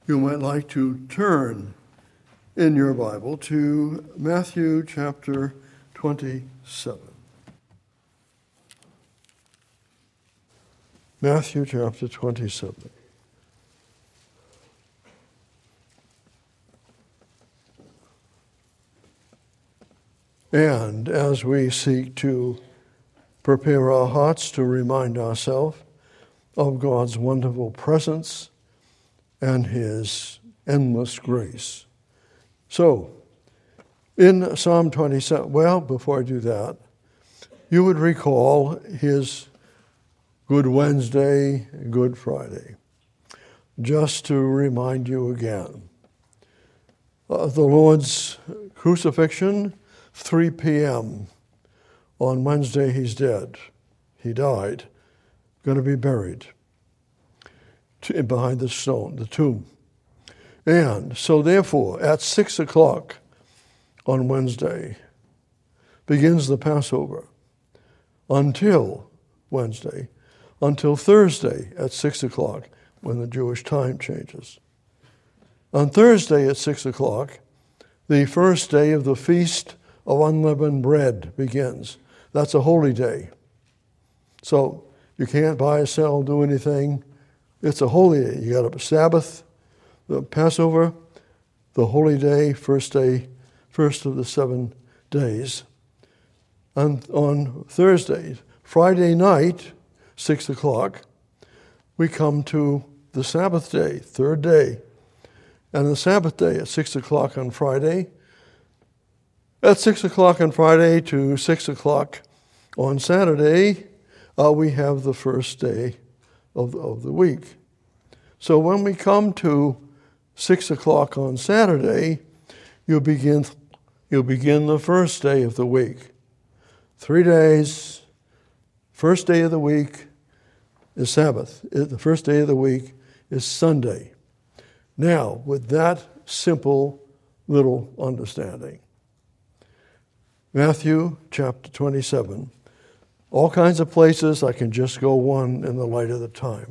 you might like to turn in your Bible to Matthew chapter 27. Matthew chapter 27. And as we seek to prepare our hearts to remind ourselves of God's wonderful presence and His endless grace. So, in Psalm 27, well, before I do that, you would recall His Good Wednesday, Good Friday. Just to remind you again, the Lord's crucifixion, 3 p.m. On Wednesday, He's dead. He died, going to be buried behind the stone, the tomb. And so therefore, at 6 o'clock on Wednesday, begins the Passover until Wednesday, until Thursday at 6 o'clock, when the Jewish time changes. On Thursday at 6 o'clock, the first day of the Feast of Unleavened Bread begins. That's a holy day. So you can't buy, sell, do anything. It's a holy day. You got a Sabbath, the Passover, the holy day, first of the 7 days. And on Thursday, Friday night, 6 o'clock, we come to the Sabbath day, third day. And the Sabbath day at 6 o'clock on Friday. At 6 o'clock on Friday to 6 o'clock on Saturday, we have the first day of the week. So when we come to 6 o'clock on Saturday, you'll begin the first day of the week. 3 days. First day of the week is Sabbath. The first day of the week is Sunday. Now, with that simple little understanding, Matthew chapter 27, all kinds of places. I can just go one in the light of the time.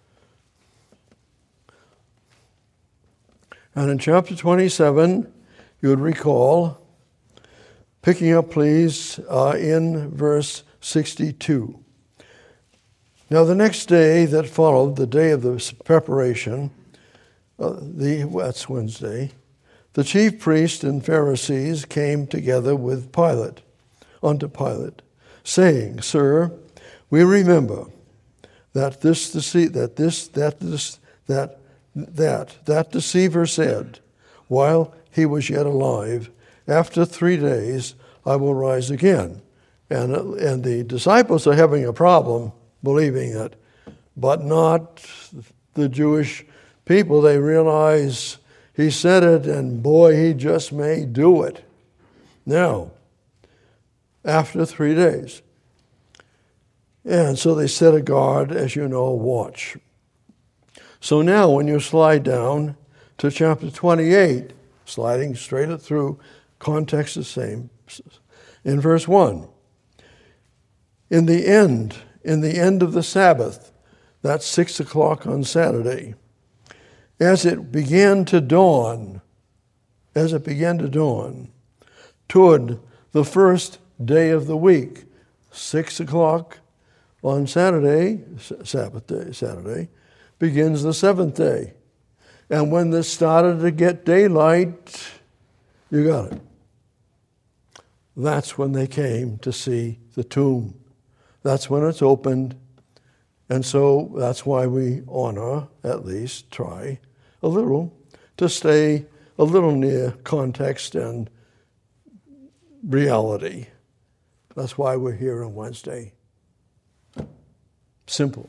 And in chapter 27, you would recall, picking up please in verse 62. Now the next day that followed, the day of the preparation, that's Wednesday, the chief priests and Pharisees came together with Pilate, unto Pilate, saying, Sir, we remember that that deceiver said, while he was yet alive, after 3 days I will rise again. And the disciples are having a problem believing it, but not the Jewish people. They realize he said it, and boy, he just may do it. Now, after 3 days. And so they set a guard, as you know, watch. So now when you slide down to chapter 28, sliding straight through, context the same. In verse 1, in the end of the Sabbath, that's 6 o'clock on Saturday, as it began to dawn, toward the first day of the week, 6 o'clock on Saturday, Saturday, begins the seventh day. And when this started to get daylight, you got it. That's when they came to see the tomb. That's when it's opened. And so that's why we honor, at least try a little, to stay a little near context and reality. That's why we're here on Wednesday. Simple.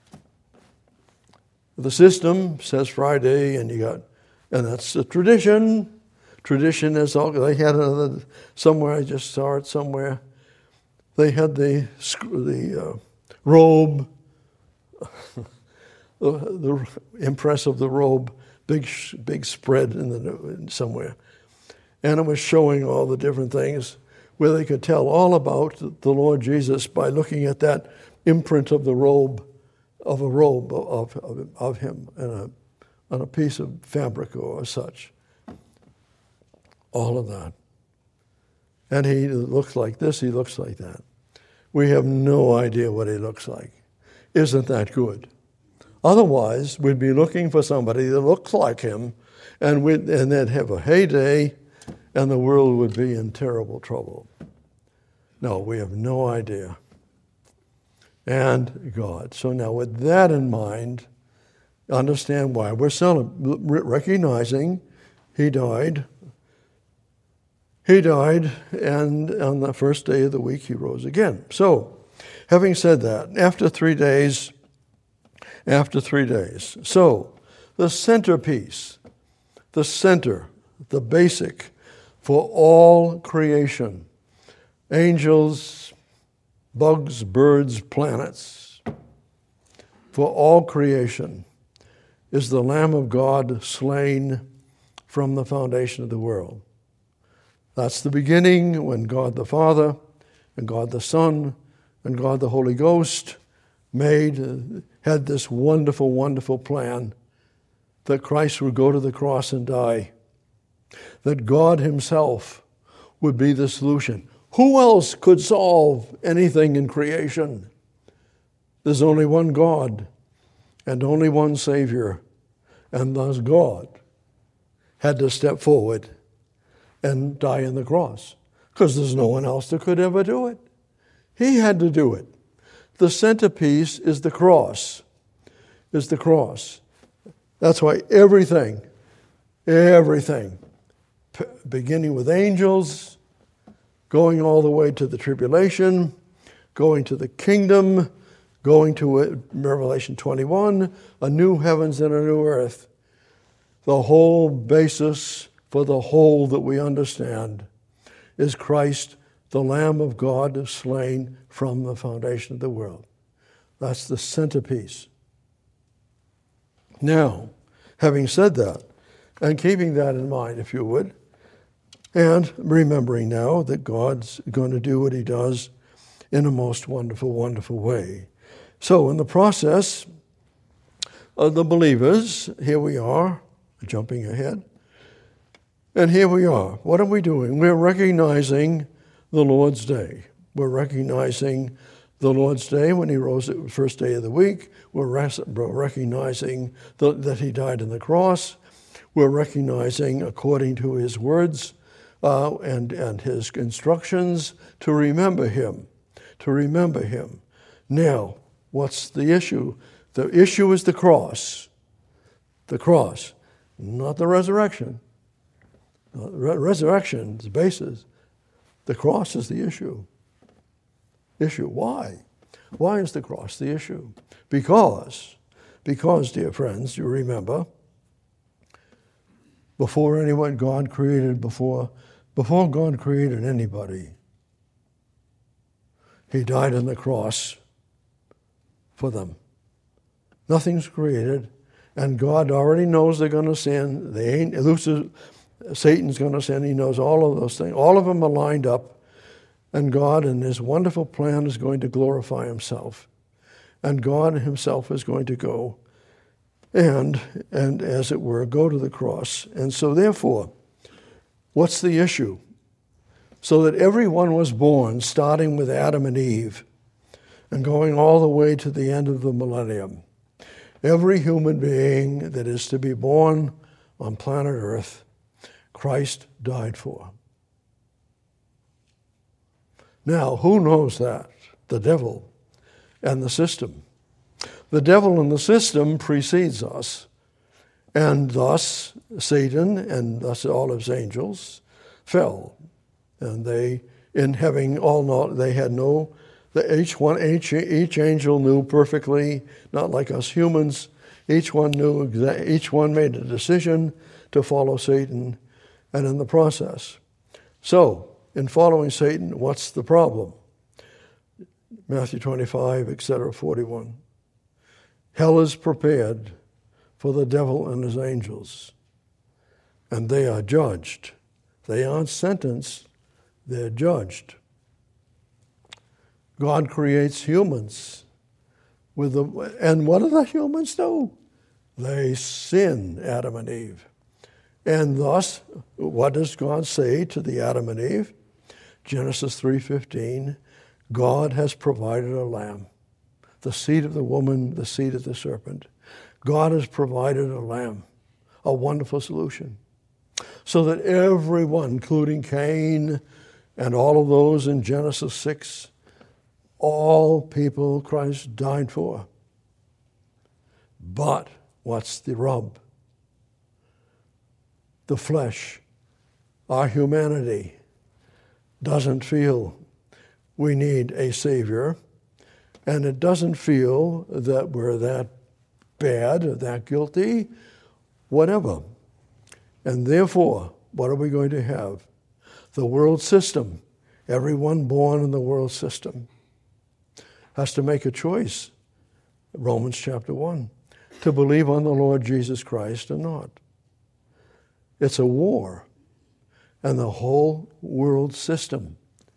The system says Friday, and that's the tradition. Tradition is all. They had another somewhere. I just saw it somewhere. They had the robe, the impress of the robe, big spread in somewhere, and it was showing all the different things where they could tell all about the Lord Jesus by looking at that imprint of the robe, of him, and on a piece of fabric or such. All of that. And he looks like this, he looks like that. We have no idea what he looks like. Isn't that good? Otherwise, we'd be looking for somebody that looks like him, and they'd have a heyday, and the world would be in terrible trouble. No, we have no idea. And God. So now with that in mind, understand why we're recognizing he died. He died, and on the first day of the week he rose again. So, having said that, after 3 days, so the centerpiece, the center, the basic for all creation, angels, bugs, birds, planets, for all creation is the Lamb of God slain from the foundation of the world. That's the beginning when God the Father and God the Son and God the Holy Ghost had this wonderful, wonderful plan that Christ would go to the cross and die, that God himself would be the solution. Who else could solve anything in creation? There's only one God and only one Savior, and thus God had to step forward and die on the cross, because there's no one else that could ever do it. He had to do it. The centerpiece is the cross, That's why everything, beginning with angels, going all the way to the tribulation, going to the kingdom, going to Revelation 21, a new heavens and a new earth. The whole basis for the whole that we understand is Christ, the Lamb of God, slain from the foundation of the world. That's the centerpiece. Now, having said that, and keeping that in mind, if you would, and remembering now that God's going to do what he does in a most wonderful, wonderful way. So in the process of the believers, here we are, jumping ahead, and here we are. What are we doing? We're recognizing the Lord's Day. We're recognizing the Lord's Day when he rose the first day of the week. We're recognizing that he died on the cross. We're recognizing, according to his words and his instructions, to remember him. Now, what's the issue? The issue is the cross. The cross, not the resurrection. Resurrection is the basis. The cross is the issue. Why? Why is the cross the issue? Because, dear friends, you remember, before God created anybody, he died on the cross for them. Nothing's created, and God already knows they're going to sin. Satan's going to sin. He knows all of those things. All of them are lined up, and God in his wonderful plan is going to glorify himself. And God himself is going to go and as it were, go to the cross. And so therefore, what's the issue? So that everyone was born, starting with Adam and Eve, and going all the way to the end of the millennium. Every human being that is to be born on planet Earth, Christ died for. Now, who knows that? The devil and the system. The devil and the system precedes us, and thus Satan and thus all his angels fell. And they, in having all not, they had no, each angel knew perfectly, not like us humans. Each one made a decision to follow Satan, and in the process. So, in following Satan, what's the problem? Matthew 25, etc., 41. Hell is prepared for the devil and his angels, and they are judged. They aren't sentenced, they're judged. God creates humans and what do the humans do? They sin, Adam and Eve. And thus, what does God say to the Adam and Eve? Genesis 3:15, God has provided a lamb, the seed of the woman, the seed of the serpent. God has provided a lamb, a wonderful solution, so that everyone, including Cain and all of those in Genesis 6, all people Christ died for. But what's the rub? The flesh, our humanity, doesn't feel we need a Savior, and it doesn't feel that we're that bad or that guilty, whatever. And therefore, what are we going to have? The world system. Everyone born in the world system has to make a choice, Romans chapter 1, to believe on the Lord Jesus Christ or not. It's a war. And the whole world system,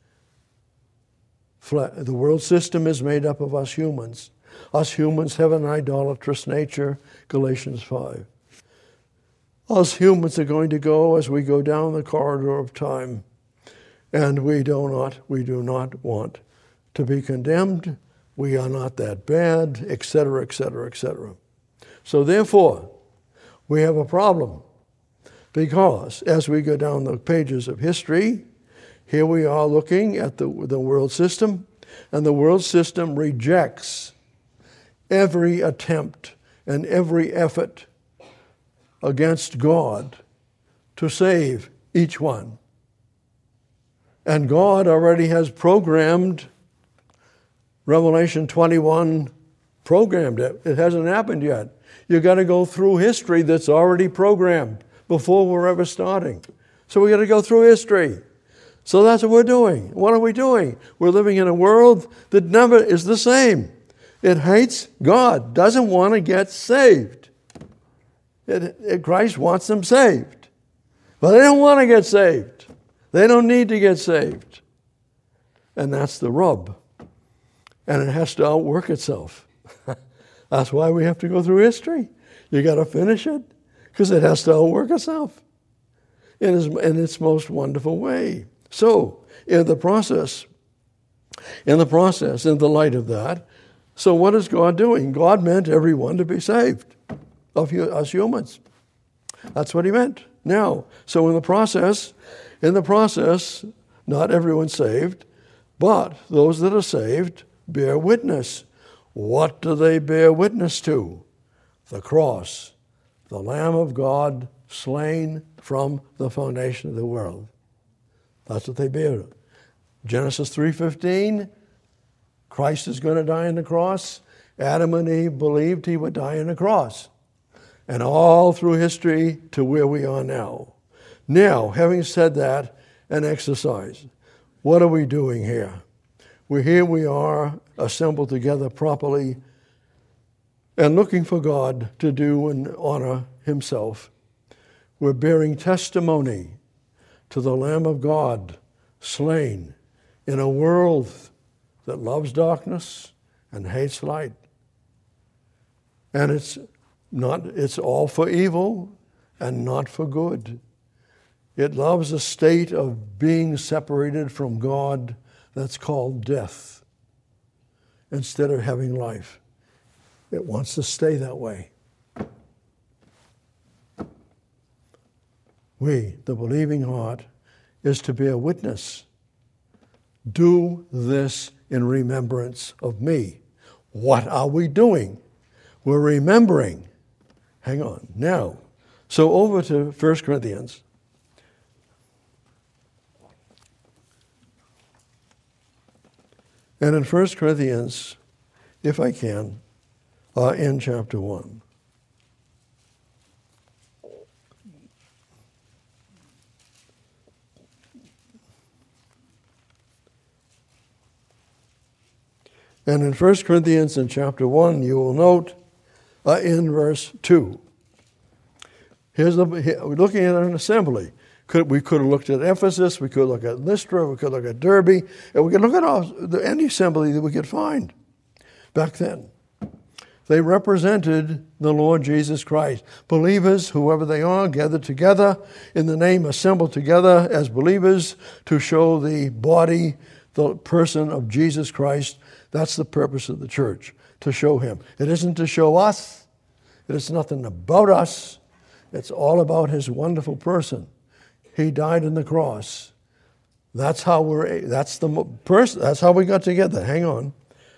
the world system is made up of us humans. Us humans have an idolatrous nature, Galatians 5. Us humans are going to go as we go down the corridor of time, and we do not want to be condemned. We are not that bad, etc., etc., etc. So therefore, we have a problem. Because as we go down the pages of history, here we are looking at the world system, and the world system rejects every attempt and every effort against God to save each one. And God already has programmed, Revelation 21 programmed it. It hasn't happened yet. You've got to go through history that's already programmed before we're ever starting. So we got to go through history. So that's what we're doing. What are we doing? We're living in a world that never is the same. It hates God, doesn't want to get saved. Christ wants them saved. But they don't want to get saved. They don't need to get saved. And that's the rub. And it has to outwork itself. That's why we have to go through history. You got to finish it, because it has to outwork itself in its most wonderful way. So, in the process, in the light of that, so what is God doing? God meant everyone to be saved, of us humans. That's what he meant. Now, so in the process, not everyone's saved, but those that are saved bear witness. What do they bear witness to? The cross, the Lamb of God slain from the foundation of the world. That's what they bear. Genesis 3:15, Christ is going to die on the cross. Adam and Eve believed he would die on the cross. And all through history to where we are now. Now, having said that, an exercise. What are we doing here? Here we are assembled together properly and looking for God to do and honor himself. We're bearing testimony to the Lamb of God slain in a world that loves darkness and hates light. And it's all for evil and not for good. It loves a state of being separated from God that's called death instead of having life. It wants to stay that way. We, the believing heart, is to bear witness. Do this in remembrance of me. What are we doing? We're remembering. Hang on. Now, so over to 1 Corinthians. And in 1 Corinthians, if I can, in chapter 1. And in 1 Corinthians in chapter 1, you will note in verse 2. We're looking at an assembly. We could have looked at Ephesus, we could look at Lystra, we could look at Derbe, and we could look at any assembly that we could find back then. They represented the Lord Jesus Christ. Believers, whoever they are, gathered together in the name, assembled together as believers to show the body, the person of Jesus Christ. That's the purpose of the church, to show him. It isn't to show us. It is nothing about us. It's all about his wonderful person. He died on the cross. That's how that's how we got together. Hang on.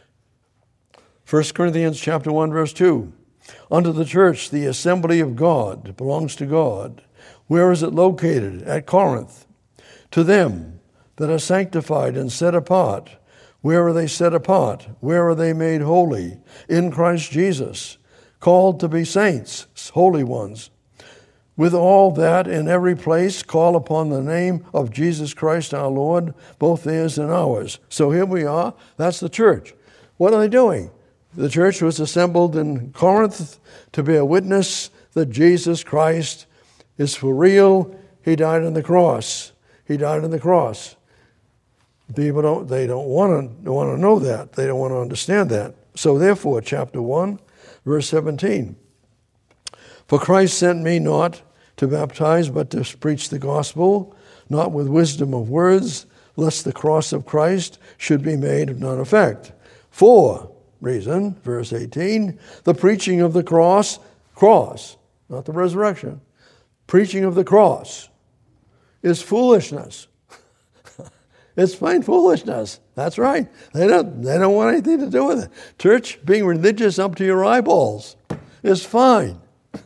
1 Corinthians chapter 1, verse 2. Unto the church, the assembly of God, belongs to God. Where is it located? At Corinth. To them that are sanctified and set apart. Where are they set apart? Where are they made holy? In Christ Jesus. Called to be saints, holy ones. With all that in every place call upon the name of Jesus Christ our Lord, both theirs and ours. So here we are. That's the church. What are they doing? The church was assembled in Corinth to bear witness that Jesus Christ is for real. He died on the cross. He died on the cross. People don't want to know that. They don't want to understand that. So therefore, chapter 1, verse 17. For Christ sent me not to baptize, but to preach the gospel, not with wisdom of words, lest the cross of Christ should be made of none effect. For reason, verse 18, the preaching of the cross, not the resurrection, preaching of the cross is foolishness. It's plain foolishness. That's right. They don't want anything to do with it. Church, being religious up to your eyeballs is fine.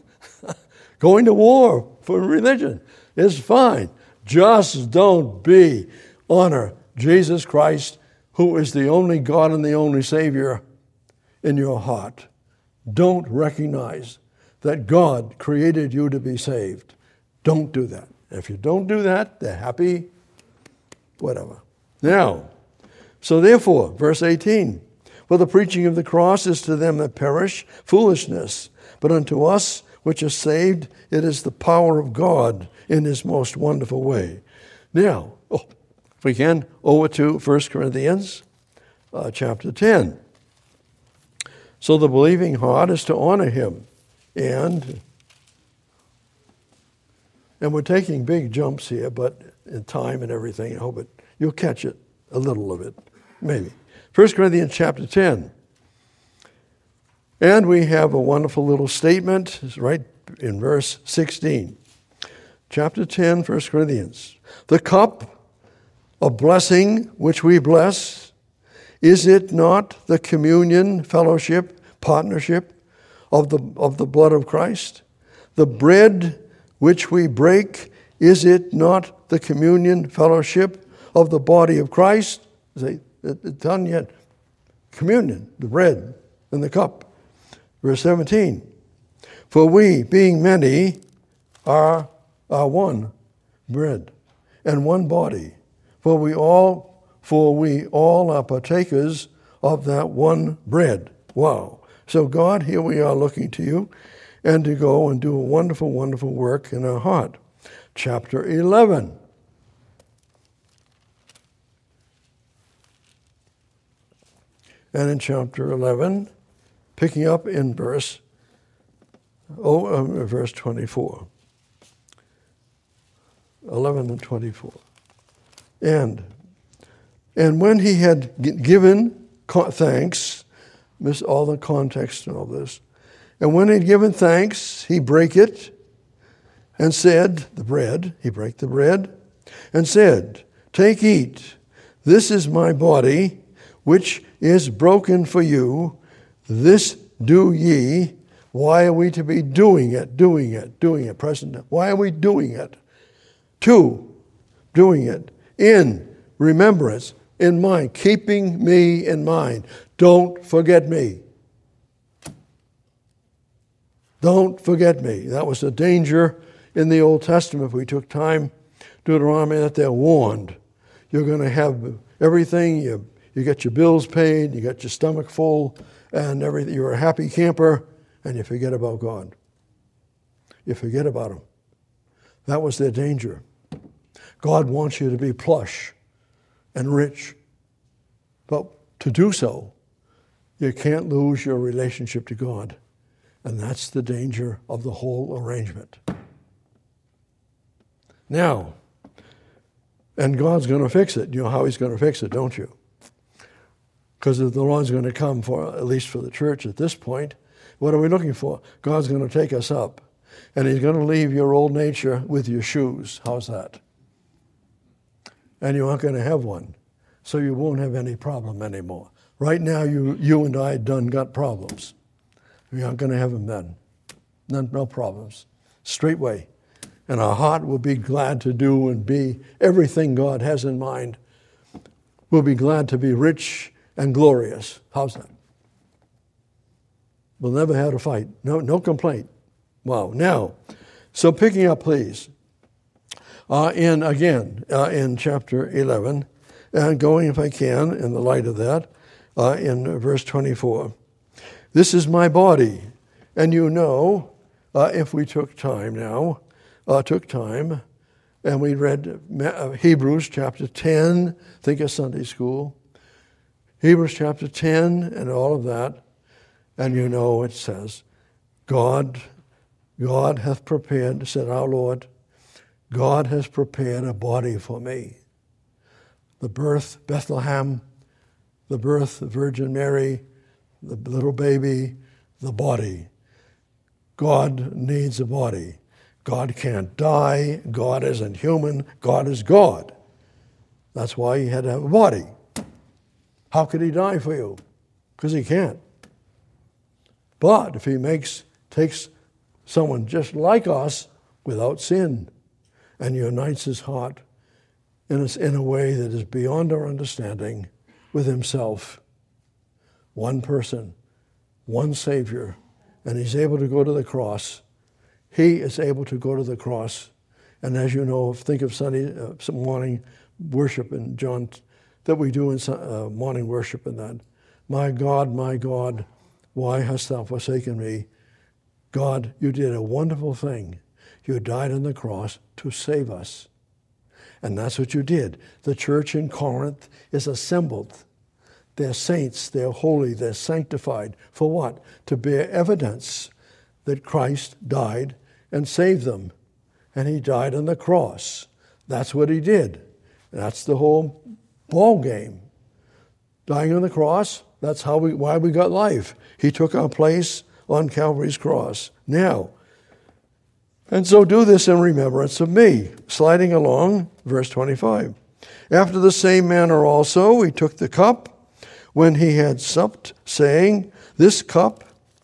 Going to war for religion is fine. Just don't honor Jesus Christ, who is the only God and the only Savior in your heart. Don't recognize that God created you to be saved. Don't do that. If you don't do that, they're happy, whatever. Now, so therefore, verse 18, for the preaching of the cross is to them that perish foolishness, but unto us which are saved, it is the power of God in his most wonderful way. Now, if we can, over to 1 Corinthians chapter 10. So the believing heart is to honor him. And we're taking big jumps here, but in time and everything, I hope you'll catch it, a little of it, maybe. 1 Corinthians chapter 10. And we have a wonderful little statement, it's right in verse 16. Chapter 10, 1 Corinthians. The cup of blessing which we bless, is it not the communion, fellowship, partnership of the blood of Christ? The bread which we break, is it not the communion, fellowship of the body of Christ? It's done yet. Communion, the bread and the cup. Verse 17. For we, being many, are one bread and one body. For we all are partakers of that one bread. Wow. So God, here we are looking to you and to go and do a wonderful, wonderful work in our heart. Chapter 11. And in chapter 11, picking up in verse 24. 11 and 24. And when he had given thanks, miss all the context and all this, and when he had given thanks, he brake it and said, he brake the bread, and said, take, eat, this is my body, which is broken for you, this do ye. Why are we to be doing it, present? Why are we doing it? Doing it in remembrance, in mind, keeping me in mind. Don't forget me. Don't forget me. That was the danger in the Old Testament. If we took time, Deuteronomy, that they're warned. You're going to have everything. You get your bills paid. You got your stomach full, and everything. You're a happy camper, and you forget about God. You forget about him. That was their danger. God wants you to be plush and rich. But to do so, you can't lose your relationship to God. And that's the danger of the whole arrangement. Now, and God's going to fix it. You know how he's going to fix it, don't you? Because if the Lord's going to come, for at least for the church at this point, what are we looking for? God's going to take us up. And he's going to leave your old nature with your shoes. How's that? And you aren't going to have one. So you won't have any problem anymore. Right now, you and I got problems. We aren't going to have them then. No problems. Straightway. And our heart will be glad to do and be everything God has in mind. We'll be glad to be rich and glorious. How's that? We'll never have to fight. No complaint. Wow. Now, so picking up, please, in chapter 11, and going, if I can, in the light of that, in verse 24. This is my body. And you know, if we took time, and we read Hebrews chapter 10, think of Sunday school, Hebrews chapter 10 and all of that, and you know it says, God hath prepared, said our Lord, God has prepared a body for me. The birth, Bethlehem, the birth of Virgin Mary, the little baby, the body. God needs a body. God can't die. God isn't human. God is God. That's why he had to have a body. How could he die for you? Because he can't. But if he takes someone just like us without sin and unites his heart in a way that is beyond our understanding with himself, one person, one Savior, and he's able to go to the cross. He is able to go to the cross. And as you know, think of Sunday morning worship in John, that we do in morning worship in that. My God, why hast thou forsaken me? God, you did a wonderful thing. You died on the cross to save us. And that's what you did. The church in Corinth is assembled. They're saints, they're holy, they're sanctified. For what? To bear evidence that Christ died and saved them. And he died on the cross. That's what he did. That's the whole ball game. Dying on the cross, that's why we got life. He took our place on Calvary's cross. Now, and so do this in remembrance of me. Sliding along, verse 25. After the same manner also he took the cup when he had supped, saying, this cup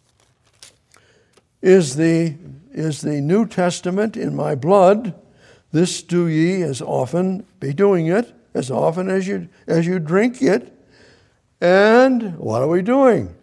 is the New Testament in my blood. This do ye as often, be doing it, as often as you drink it. And what are we doing?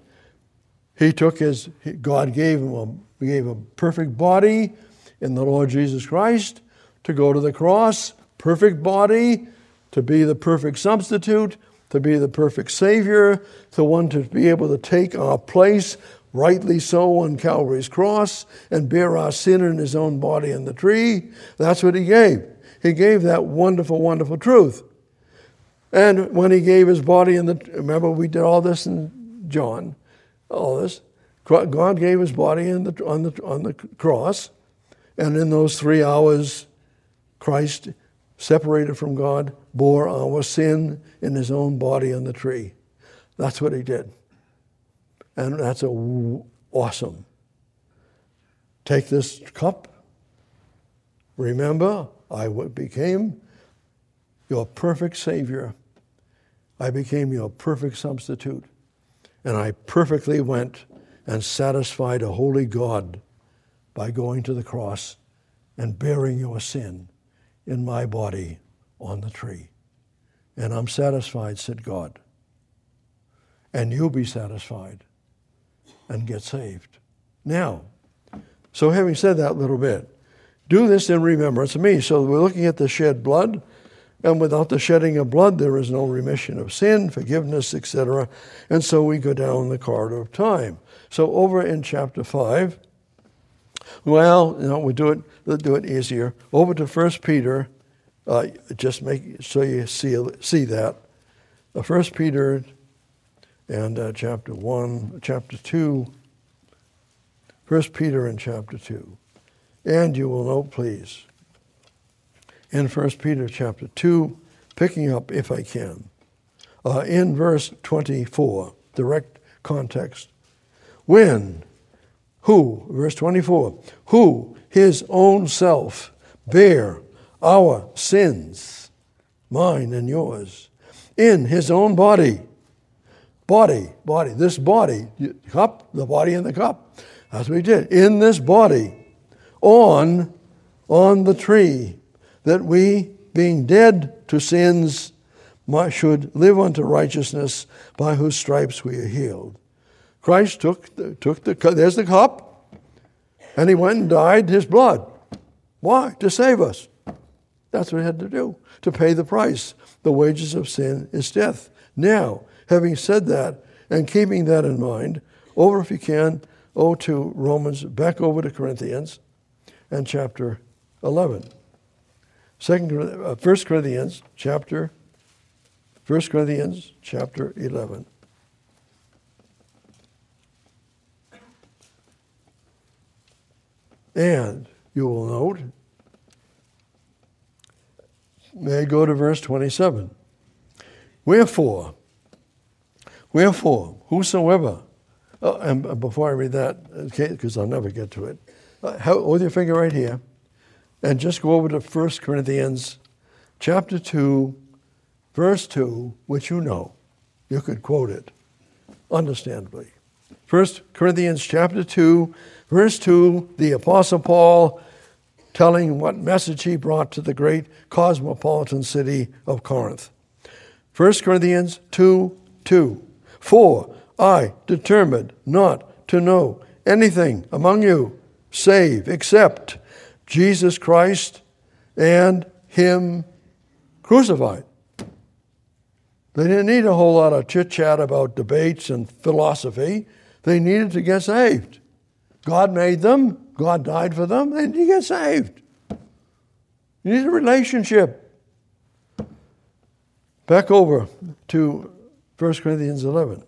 God gave him a perfect body in the Lord Jesus Christ to go to the cross, perfect body, to be the perfect substitute, to be the perfect Savior, the one to be able to take our place, rightly so, on Calvary's cross and bear our sin in his own body in the tree. That's what he gave. He gave that wonderful, wonderful truth. And when he gave his body remember we did all this in John, all this. God gave his body on the cross, and in those 3 hours, Christ, separated from God, bore our sin in his own body on the tree. That's what he did. And that's awesome. Take this cup. Remember, I became your perfect Savior. I became your perfect substitute. And I perfectly went and satisfied a holy God by going to the cross and bearing your sin in my body on the tree. And I'm satisfied, said God. And you'll be satisfied and get saved. Now, so having said that little bit, do this in remembrance of me. So we're looking at the shed blood, and without the shedding of blood, there is no remission of sin, forgiveness, etc. And so we go down the corridor of time. So over in chapter 5, we'll do it easier. Over to 1 Peter, just make so you see that. 1 Peter and chapter 1, chapter 2, 1 Peter and chapter 2. And you will note, please, in 1 Peter chapter 2, picking up, if I can, in verse 24, direct context, verse 24, who his own self bare our sins, mine and yours, in his own body, this body, cup, the body in the cup, that's what he did, in this body, on the tree, that we, being dead to sins, should live unto righteousness, by whose stripes we are healed. Christ took there's the cup, and he went and dyed his blood. Why? To save us. That's what he had to do, to pay the price. The wages of sin is death. Now, having said that, and keeping that in mind, over, if you can, to Romans, back over to Corinthians, and chapter 11. 1 Corinthians chapter 11. And you will note, may I go to verse 27. Wherefore, whosoever, and before I read that, because I'll never get to it, hold your finger right here, and just go over to 1 Corinthians chapter 2, verse 2, which you know. You could quote it, understandably. 1 Corinthians chapter 2, verse 2, the Apostle Paul telling what message he brought to the great cosmopolitan city of Corinth. 1 Corinthians 2:2. For I determined not to know anything among you save, except Jesus Christ and him crucified. They didn't need a whole lot of chit-chat about debates and philosophy. They needed to get saved. God made them. God died for them. And you get saved. You need a relationship. Back over to 1 Corinthians 11.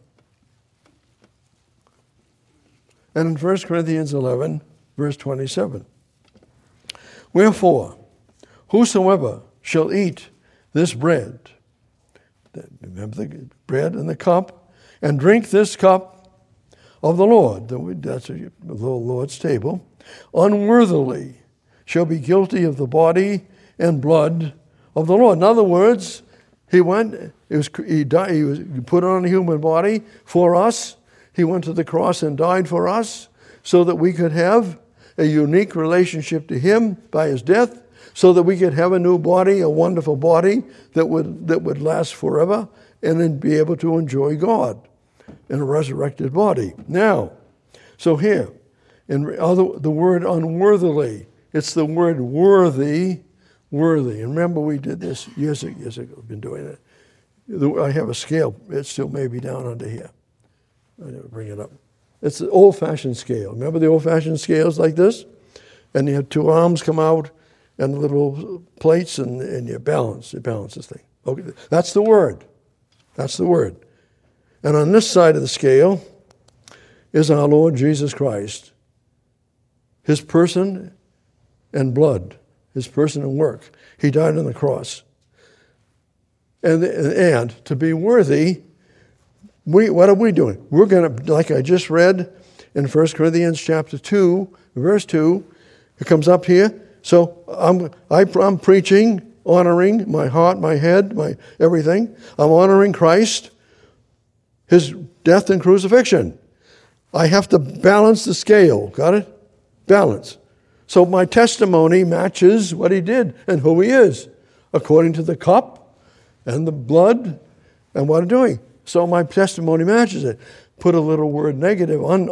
And in 1 Corinthians 11, verse 27. Wherefore, whosoever shall eat this bread, remember the bread and the cup, and drink this cup of the Lord, that's the Lord's table, unworthily shall be guilty of the body and blood of the Lord. In other words, he was put on a human body for us. He went to the cross and died for us so that we could have a unique relationship to him by his death, so that we could have a new body, a wonderful body that would last forever, and then be able to enjoy God in a resurrected body. Now, so here, in the word unworthily, it's the word worthy. And remember, we did this years ago. We've been doing it. I have a scale. It still may be down under here. I never bring it up. It's the old-fashioned scale. Remember the old-fashioned scales like this? And you have two arms come out and the little plates, and you balance this thing. Okay, that's the word. That's the word. And on this side of the scale is our Lord Jesus Christ, his person and blood, his person and work. He died on the cross. And to be worthy, what are we doing? We're going to, like I just read in 1 Corinthians chapter 2, verse 2, it comes up here. So I'm preaching, honoring my heart, my head, my everything. I'm honoring Christ, his death and crucifixion. I have to balance the scale. Got it? Balance. So my testimony matches what he did and who he is, according to the cup and the blood and what I'm doing. So my testimony matches it. Put a little word negative on,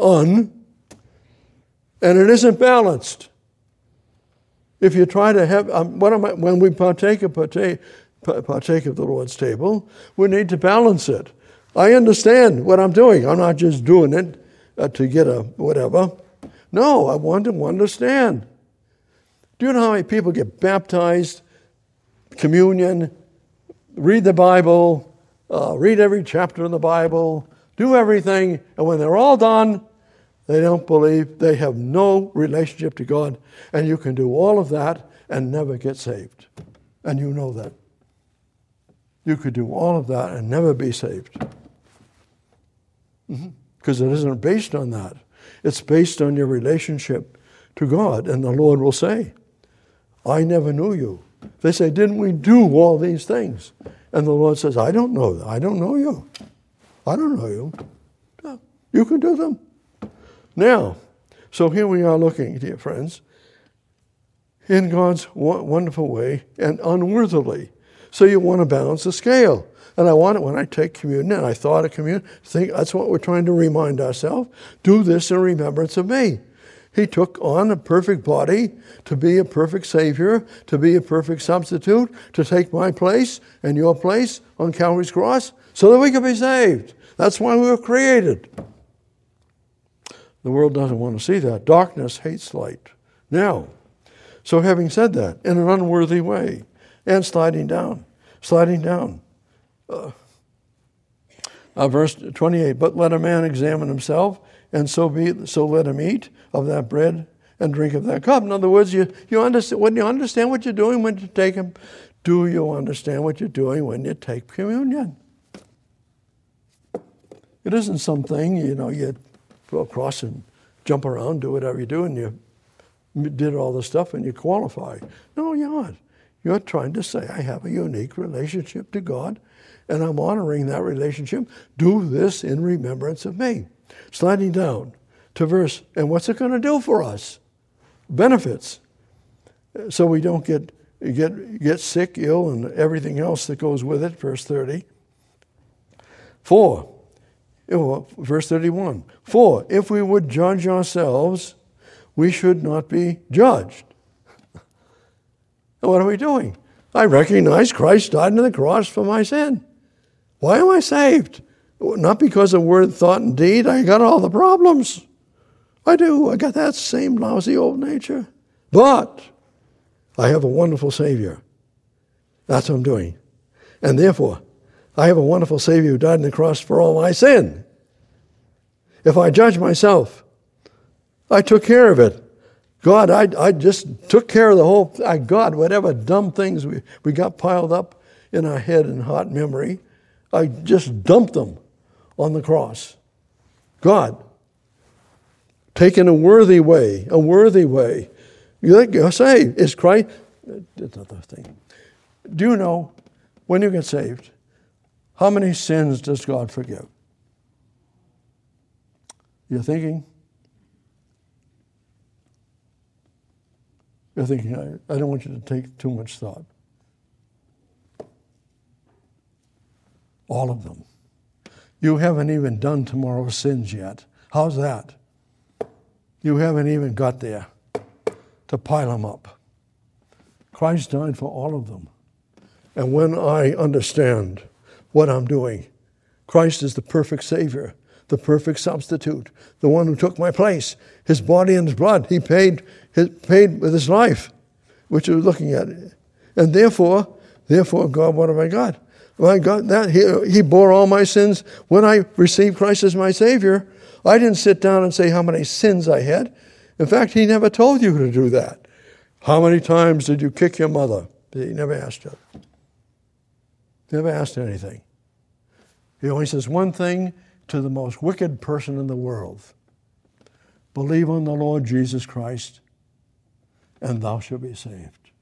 and it isn't balanced. If you try to have, when we partake of the Lord's table, we need to balance it. I understand what I'm doing. I'm not just doing it to get a whatever. No, I want to understand. Do you know how many people get baptized, communion, read the Bible, read every chapter in the Bible, do everything, and when they're all done, they don't believe, they have no relationship to God, and you can do all of that and never get saved. And you know that. You could do all of that and never be saved. Because it isn't based on that. It's based on your relationship to God, and the Lord will say, I never knew you. They say, didn't we do all these things? And the Lord says, I don't know that. I don't know you. I don't know you. No, you can do them. Now, so here we are looking, dear friends, in God's wonderful way and unworthily. So you want to balance the scale. And I want it when I take communion, and I thought of communion, think that's what we're trying to remind ourselves. Do this in remembrance of me. He took on a perfect body to be a perfect Savior, to be a perfect substitute, to take my place and your place on Calvary's cross so that we could be saved. That's why we were created. The world doesn't want to see that. Darkness hates light. Now, so having said that, in an unworthy way, and sliding down. Verse 28, but let a man examine himself, and so let him eat of that bread and drink of that cup. In other words, you understand. When you understand what you're doing when you take them, do you understand what you're doing when you take communion? It isn't something, you go across and jump around, do whatever you do, and you did all the stuff and you qualify. No, you're not. You're trying to say, I have a unique relationship to God, and I'm honoring that relationship. Do this in remembrance of me. Sliding down to verse, and what's it going to do for us? Benefits. So we don't get sick, ill, and everything else that goes with it, verse 30. Verse 31. For if we would judge ourselves, we should not be judged. What are we doing? I recognize Christ died on the cross for my sin. Why am I saved? Not because of word, thought, and deed. I got all the problems. I do. I got that same lousy old nature. But I have a wonderful Savior. That's what I'm doing. And therefore, I have a wonderful Savior who died on the cross for all my sin. If I judge myself, I took care of it. God, I just took care of the whole, God, whatever dumb things we got piled up in our head and hot memory, I just dumped them on the cross. God, taken a worthy way. You're saved. Is Christ, another thing. Do you know, when you get saved, how many sins does God forgive? You're thinking, I don't want you to take too much thought. All of them. You haven't even done tomorrow's sins yet. How's that? You haven't even got there to pile them up. Christ died for all of them. And when I understand what I'm doing, Christ is the perfect Savior, the perfect substitute, the one who took my place, his body and his blood. He paid with his life, which we're looking at. And therefore, God, what have I got? Well, I got that. He bore all my sins. When I received Christ as my Savior, I didn't sit down and say how many sins I had. In fact, he never told you to do that. How many times did you kick your mother? He never asked you. Never asked anything. He only says one thing to the most wicked person in the world. Believe on the Lord Jesus Christ, and thou shalt be saved.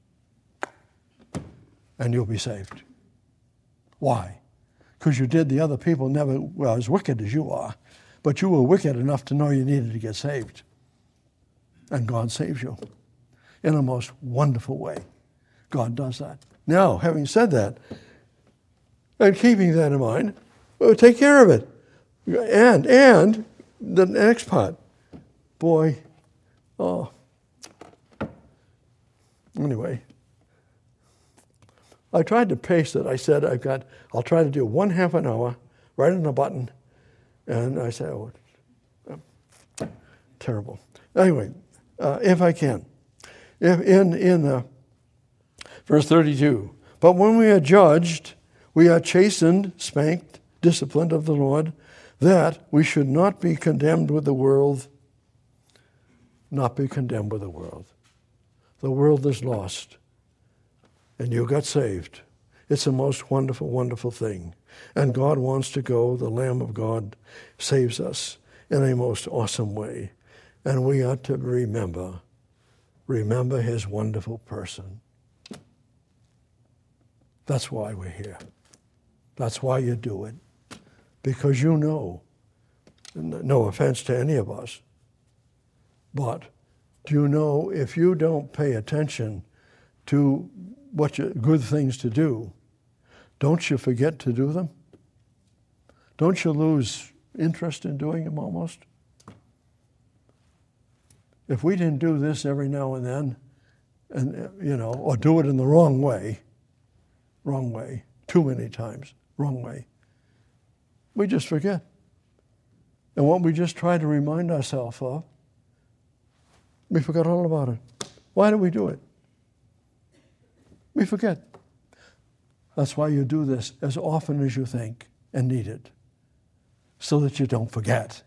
And you'll be saved. Why? Because you did the other people never, as wicked as you are, but you were wicked enough to know you needed to get saved. And God saves you in a most wonderful way. God does that. Now, having said that, and keeping that in mind, we'll take care of it. And the next part, anyway, I tried to pace it. I said, I'll try to do 1/2 an hour, right on the button. And I said, terrible. Anyway, if I can. In verse 32, but when we are judged, we are chastened, spanked, disciplined of the Lord. that we should not be condemned with the world, not be condemned with the world. The world is lost, and you got saved. It's a most wonderful, wonderful thing. And God wants to go. The Lamb of God saves us in a most awesome way. And we ought to remember his wonderful person. That's why we're here. That's why you do it. Because you know, no offense to any of us, but do you know if you don't pay attention to good things to do, don't you forget to do them? Don't you lose interest in doing them almost? If we didn't do this every now and then, or do it in the wrong way, too many times, wrong way, we just forget. And what we just try to remind ourselves of, we forgot all about it. Why do we do it? We forget. That's why you do this as often as you think and need it, so that you don't forget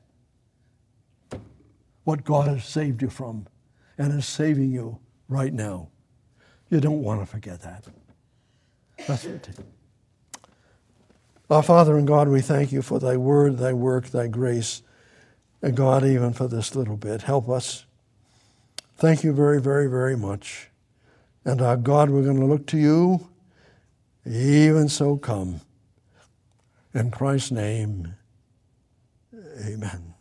what God has saved you from and is saving you right now. You don't want to forget that. That's what it is. Our Father and God, we thank you for thy word, thy work, thy grace, and God, even for this little bit. Help us. Thank you very, very, very much. And our God, we're going to look to you. Even so come. In Christ's name, amen.